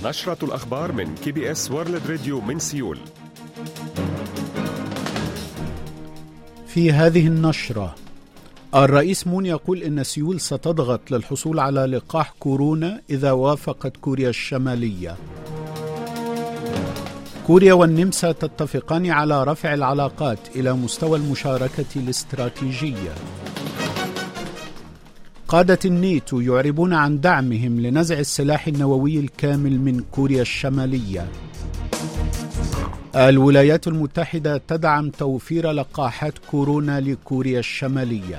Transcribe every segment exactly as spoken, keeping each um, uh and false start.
نشرة الأخبار من كي بي إس وورلد راديو من سيول. في هذه النشرة، الرئيس مون يقول إن سيول ستضغط للحصول على لقاح كورونا إذا وافقت كوريا الشمالية. كوريا والنمسا تتفقان على رفع العلاقات إلى مستوى المشاركة الاستراتيجية. قادة الناتو يعربون عن دعمهم لنزع السلاح النووي الكامل من كوريا الشمالية. الولايات المتحدة تدعم توفير لقاحات كورونا لكوريا الشمالية.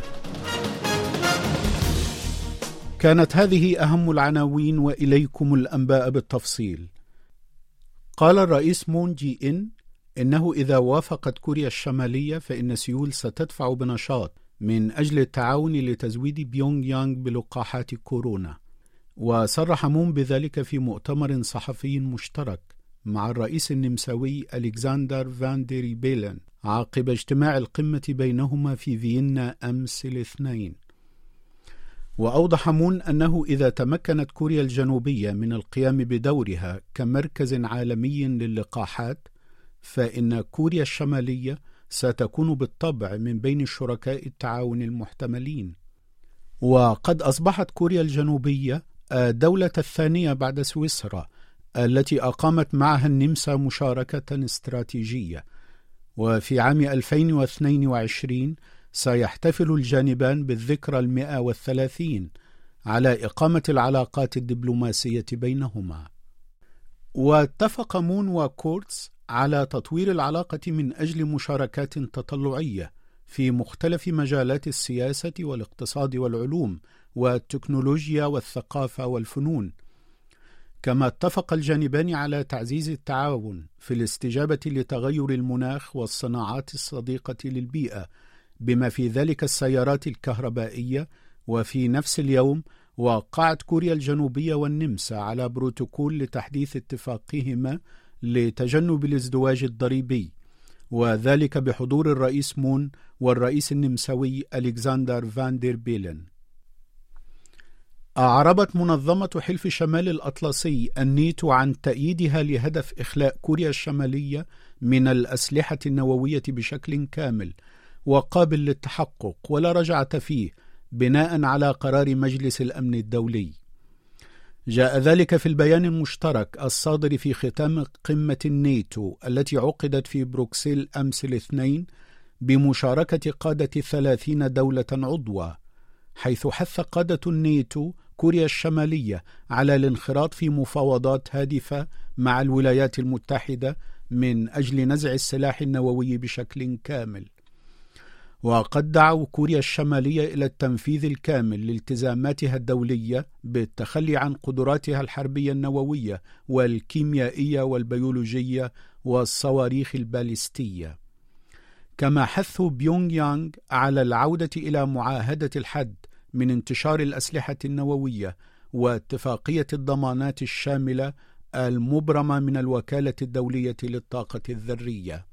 كانت هذه أهم العناوين، وإليكم الأنباء بالتفصيل. قال الرئيس مون جي إن إنه إذا وافقت كوريا الشمالية فإن سيول ستدفع بنشاط من أجل التعاون لتزويد بيونغ يانغ بلقاحات كورونا. وصرح مون بذلك في مؤتمر صحفي مشترك مع الرئيس النمساوي ألكسندر فان دير بيلن عقب اجتماع القمة بينهما في فيينا أمس الاثنين. وأوضح مون أنه إذا تمكنت كوريا الجنوبية من القيام بدورها كمركز عالمي للقاحات، فإن كوريا الشمالية ستكون بالطبع من بين شركاء التعاون المحتملين. وقد أصبحت كوريا الجنوبية الدولة الثانية بعد سويسرا التي أقامت معها النمسا مشاركة استراتيجية. وفي عام ألفين واثنين وعشرين سيحتفل الجانبان بالذكرى المئة والثلاثين على إقامة العلاقات الدبلوماسية بينهما. واتفق مون وكورتز على تطوير العلاقة من أجل مشاركات تطلعية في مختلف مجالات السياسة والاقتصاد والعلوم والتكنولوجيا والثقافة والفنون. كما اتفق الجانبان على تعزيز التعاون في الاستجابة لتغير المناخ والصناعات الصديقة للبيئة، بما في ذلك السيارات الكهربائية. وفي نفس اليوم وقعت كوريا الجنوبية والنمسا على بروتوكول لتحديث اتفاقهما لتجنب الازدواج الضريبي، وذلك بحضور الرئيس مون والرئيس النمساوي ألكسندر فان دير بيلن. أعربت منظمة حلف شمال الأطلسي الناتو عن تأييدها لهدف إخلاء كوريا الشمالية من الأسلحة النووية بشكل كامل وقابل للتحقق ولا رجعة فيه، بناء على قرار مجلس الأمن الدولي. جاء ذلك في البيان المشترك الصادر في ختام قمة الناتو التي عقدت في بروكسل أمس الاثنين بمشاركة قادة ثلاثين دولة عضوة، حيث حث قادة الناتو كوريا الشمالية على الانخراط في مفاوضات هادفة مع الولايات المتحدة من أجل نزع السلاح النووي بشكل كامل. وقد دعوا كوريا الشمالية إلى التنفيذ الكامل لالتزاماتها الدولية بالتخلي عن قدراتها الحربية النووية والكيميائية والبيولوجية والصواريخ الباليستية. كما حثوا بيونغ يانغ على العودة إلى معاهدة الحد من انتشار الأسلحة النووية واتفاقية الضمانات الشاملة المبرمة من الوكالة الدولية للطاقة الذرية.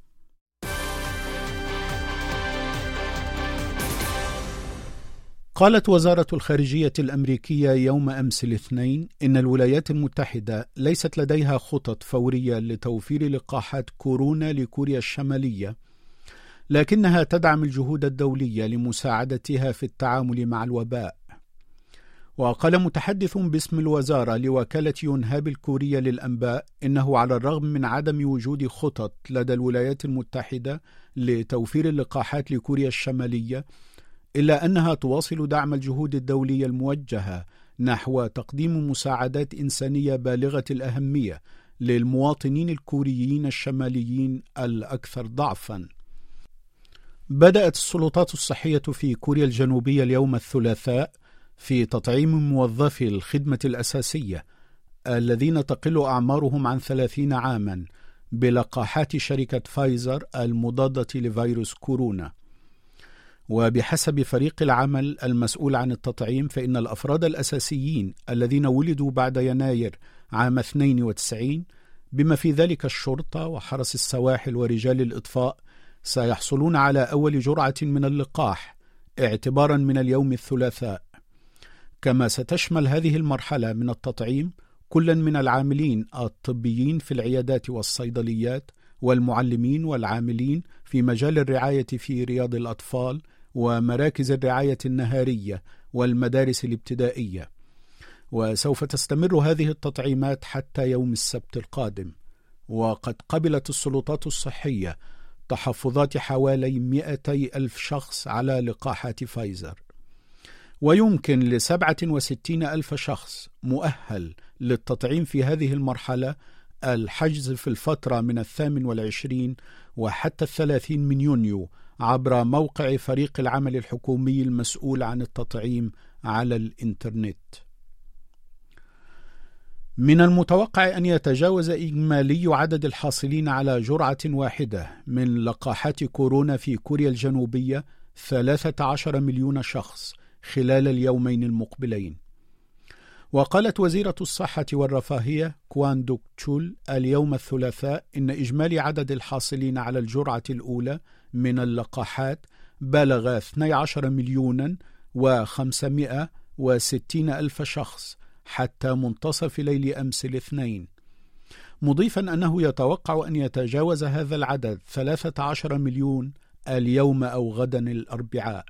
قالت وزارة الخارجية الأمريكية يوم أمس الاثنين إن الولايات المتحدة ليست لديها خطط فورية لتوفير لقاحات كورونا لكوريا الشمالية، لكنها تدعم الجهود الدولية لمساعدتها في التعامل مع الوباء. وقال متحدث باسم الوزارة لوكالة يونهاب الكورية للأنباء إنه على الرغم من عدم وجود خطط لدى الولايات المتحدة لتوفير اللقاحات لكوريا الشمالية، إلا أنها تواصل دعم الجهود الدولية الموجهة نحو تقديم مساعدات إنسانية بالغة الأهمية للمواطنين الكوريين الشماليين الأكثر ضعفاً. بدأت السلطات الصحية في كوريا الجنوبية اليوم الثلاثاء في تطعيم موظفي الخدمة الأساسية الذين تقل أعمارهم عن ثلاثين عاماً بلقاحات شركة فايزر المضادة لفيروس كورونا. وبحسب فريق العمل المسؤول عن التطعيم، فإن الأفراد الأساسيين الذين ولدوا بعد يناير عام اثنين وتسعين، بما في ذلك الشرطة وحرس السواحل ورجال الإطفاء، سيحصلون على أول جرعة من اللقاح اعتبارا من اليوم الثلاثاء. كما ستشمل هذه المرحلة من التطعيم كلا من العاملين الطبيين في العيادات والصيدليات والمعلمين والعاملين في مجال الرعاية في رياض الأطفال ومراكز الرعاية النهارية والمدارس الابتدائية. وسوف تستمر هذه التطعيمات حتى يوم السبت القادم. وقد قبلت السلطات الصحية تحفظات حوالي مئتي ألف شخص على لقاحات فايزر، ويمكن لسبعة وستين ألف شخص مؤهل للتطعيم في هذه المرحلة الحجز في الفترة من الثامن والعشرين وحتى الثلاثين من يونيو عبر موقع فريق العمل الحكومي المسؤول عن التطعيم على الإنترنت. من المتوقع أن يتجاوز إجمالي عدد الحاصلين على جرعة واحدة من لقاحات كورونا في كوريا الجنوبية ثلاثة عشر مليون شخص خلال اليومين المقبلين. وقالت وزيرة الصحة والرفاهية كوان دوك تشول اليوم الثلاثاء إن إجمالي عدد الحاصلين على الجرعة الأولى من اللقاحات بلغ اثني عشر مليونا وخمسمائة وستين ألف شخص حتى منتصف ليل أمس الاثنين، مضيفا أنه يتوقع أن يتجاوز هذا العدد ثلاثة عشر مليون اليوم أو غدا الأربعاء.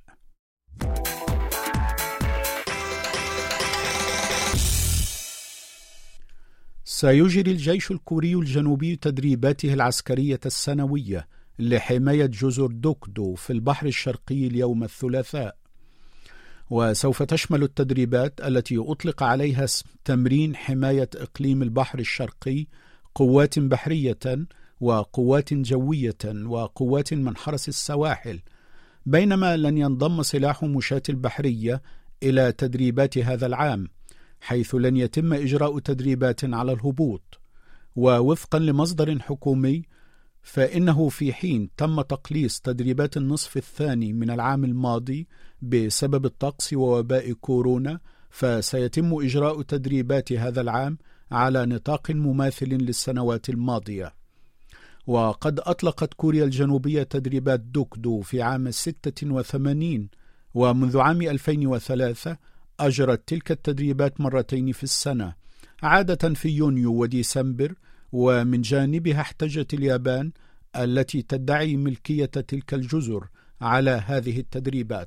سيجري الجيش الكوري الجنوبي تدريباته العسكرية السنوية لحماية جزر دوكدو في البحر الشرقي اليوم الثلاثاء، وسوف تشمل التدريبات التي أطلق عليها اسم تمرين حماية إقليم البحر الشرقي قوات بحرية وقوات جوية وقوات من حرس السواحل، بينما لن ينضم سلاح مشاة البحرية إلى تدريبات هذا العام، حيث لن يتم إجراء تدريبات على الهبوط. ووفقا لمصدر حكومي فإنه في حين تم تقليص تدريبات النصف الثاني من العام الماضي بسبب الطقس ووباء كورونا، فسيتم إجراء تدريبات هذا العام على نطاق مماثل للسنوات الماضية. وقد أطلقت كوريا الجنوبية تدريبات دوكدو في عام ستة وثمانين، ومنذ عام ألفين وثلاثة أجرت تلك التدريبات مرتين في السنة، عادة في يونيو وديسمبر. ومن جانبها احتجت اليابان التي تدعي ملكية تلك الجزر على هذه التدريبات.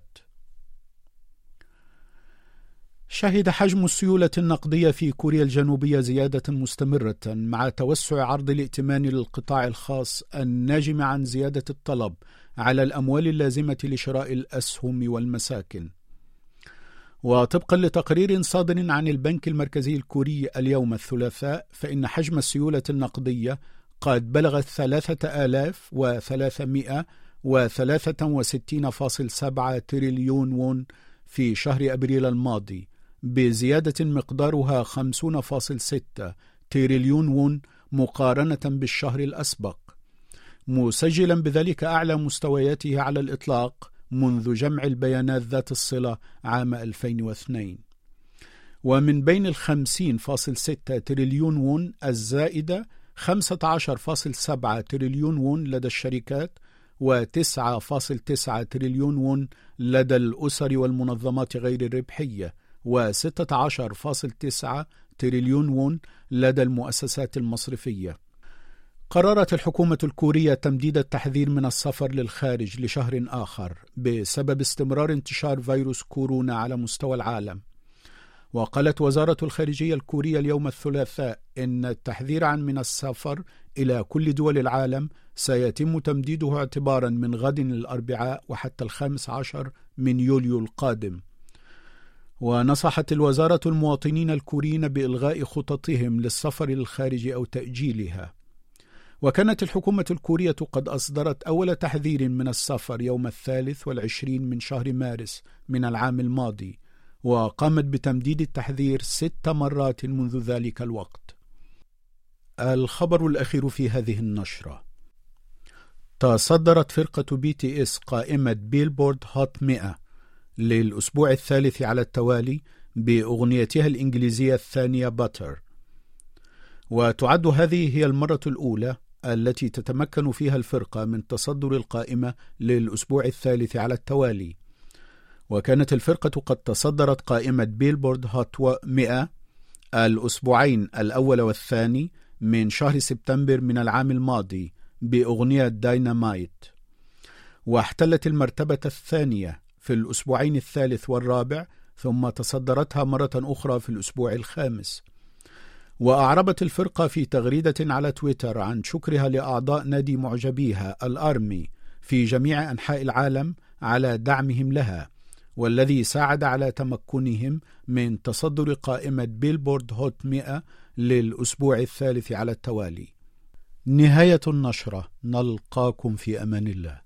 شهد حجم السيولة النقدية في كوريا الجنوبية زيادة مستمرة مع توسع عرض الائتمان للقطاع الخاص الناجم عن زيادة الطلب على الأموال اللازمة لشراء الأسهم والمساكن. وطبقا لتقرير صادر عن البنك المركزي الكوري اليوم الثلاثاء، فإن حجم السيولة النقدية قد بلغ ثلاثة آلاف وثلاثمائة وثلاثة وستين فاصل سبعة تريليون وون في شهر أبريل الماضي، بزيادة مقدارها خمسين فاصل ستة تريليون وون مقارنة بالشهر الأسبق، مسجلا بذلك أعلى مستوياته على الإطلاق منذ جمع البيانات ذات الصلة عام ألفين واثنين. ومن بين الخمسين فاصل ستة تريليون وون الزائدة خمسة عشر فاصل سبعة تريليون وون لدى الشركات وتسعة فاصل تسعة تريليون وون لدى الأسر والمنظمات غير الربحية وستة عشر فاصل تسعة تريليون وون لدى المؤسسات المصرفية. قررت الحكومة الكورية تمديد التحذير من السفر للخارج لشهر آخر بسبب استمرار انتشار فيروس كورونا على مستوى العالم. وقالت وزارة الخارجية الكورية اليوم الثلاثاء إن التحذير عن من السفر إلى كل دول العالم سيتم تمديده اعتبارا من غد الأربعاء وحتى الخامس عشر من يوليو القادم. ونصحت الوزارة المواطنين الكوريين بإلغاء خططهم للسفر للخارج أو تأجيلها. وكانت الحكومة الكورية قد أصدرت أول تحذير من السفر يوم الثالث والعشرين من شهر مارس من العام الماضي، وقامت بتمديد التحذير ست مرات منذ ذلك الوقت. الخبر الأخير في هذه النشرة: تصدرت فرقة بي تي اس قائمة بيلبورد هوت مئة للأسبوع الثالث على التوالي بأغنيتها الإنجليزية الثانية باتر، وتعد هذه هي المرة الأولى التي تتمكن فيها الفرقة من تصدر القائمة للأسبوع الثالث على التوالي. وكانت الفرقة قد تصدرت قائمة بيلبورد هوت مئة الأسبوعين الأول والثاني من شهر سبتمبر من العام الماضي بأغنية داينامايت، واحتلت المرتبة الثانية في الأسبوعين الثالث والرابع، ثم تصدرتها مرة أخرى في الأسبوع الخامس. وأعربت الفرقة في تغريدة على تويتر عن شكرها لأعضاء نادي معجبيها الآرمي في جميع أنحاء العالم على دعمهم لها، والذي ساعد على تمكنهم من تصدر قائمة بيلبورد هوت مئة للأسبوع الثالث على التوالي. نهاية النشرة، نلقاكم في أمان الله.